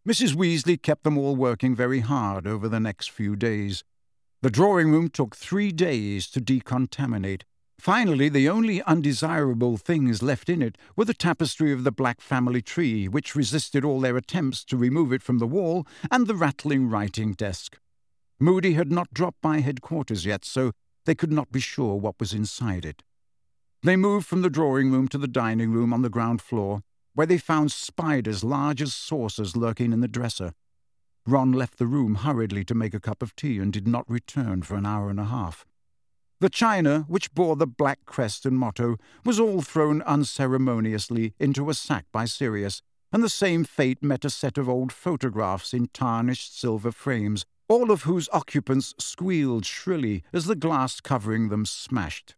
Mrs. Weasley kept them all working very hard over the next few days. The drawing-room took 3 days to decontaminate. Finally, the only undesirable things left in it were the tapestry of the Black family tree, which resisted all their attempts to remove it from the wall, and the rattling writing desk. Moody had not dropped by headquarters yet, so they could not be sure what was inside it. They moved from the drawing-room to the dining-room on the ground floor, where they found spiders large as saucers lurking in the dresser. Ron left the room hurriedly to make a cup of tea and did not return for an hour and a half. The china, which bore the black crest and motto, was all thrown unceremoniously into a sack by Sirius, and the same fate met a set of old photographs in tarnished silver frames, all of whose occupants squealed shrilly as the glass covering them smashed.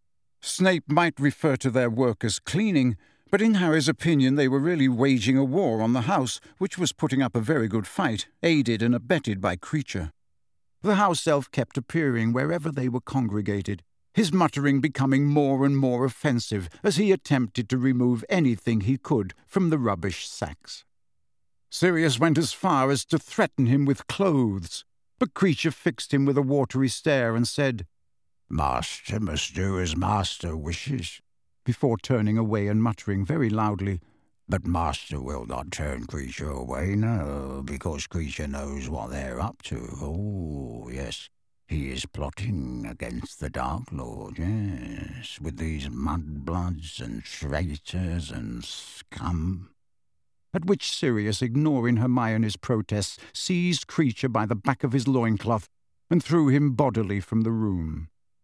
Snape might refer to their work as cleaning, but in Harry's opinion they were really waging a war on the house, which was putting up a very good fight, aided and abetted by Kreacher. The house elf kept appearing wherever they were congregated, his muttering becoming more and more offensive as he attempted to remove anything he could from the rubbish sacks. Sirius went as far as to threaten him with clothes, but Kreacher fixed him with a watery stare and said, "Master must do as master wishes," before turning away and muttering very loudly, "But master will not turn Kreacher away, no, because Kreacher knows what they're up to. Oh, yes, he is plotting against the Dark Lord, yes, with these mudbloods and traitors and scum." At which Sirius, ignoring Hermione's protests, seized Kreacher by the back of his loincloth and threw him bodily from the room.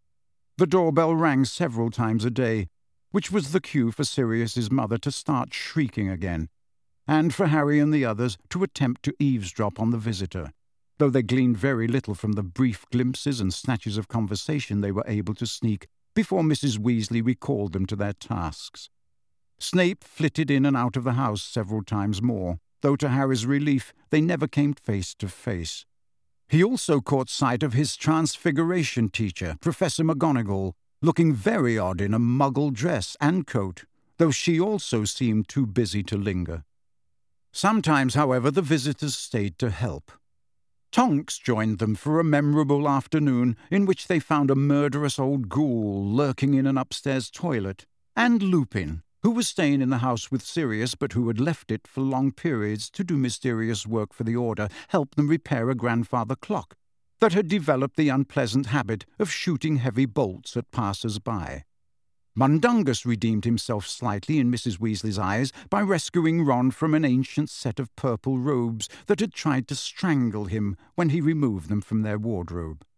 The doorbell rang several times a day, which was the cue for Sirius's mother to start shrieking again, and for Harry and the others to attempt to eavesdrop on the visitor, though they gleaned very little from the brief glimpses and snatches of conversation they were able to sneak before Mrs. Weasley recalled them to their tasks. Snape flitted in and out of the house several times more, though to Harry's relief they never came face to face. He also caught sight of his Transfiguration teacher, Professor McGonagall, looking very odd in a muggle dress and coat, though she also seemed too busy to linger. Sometimes, however, the visitors stayed to help. Tonks joined them for a memorable afternoon in which they found a murderous old ghoul lurking in an upstairs toilet, and Lupin, who was staying in the house with Sirius but who had left it for long periods to do mysterious work for the Order, helped them repair a grandfather clock that had developed the unpleasant habit of shooting heavy bolts at passers-by. Mundungus redeemed himself slightly in Mrs. Weasley's eyes by rescuing Ron from an ancient set of purple robes that had tried to strangle him when he removed them from their wardrobe.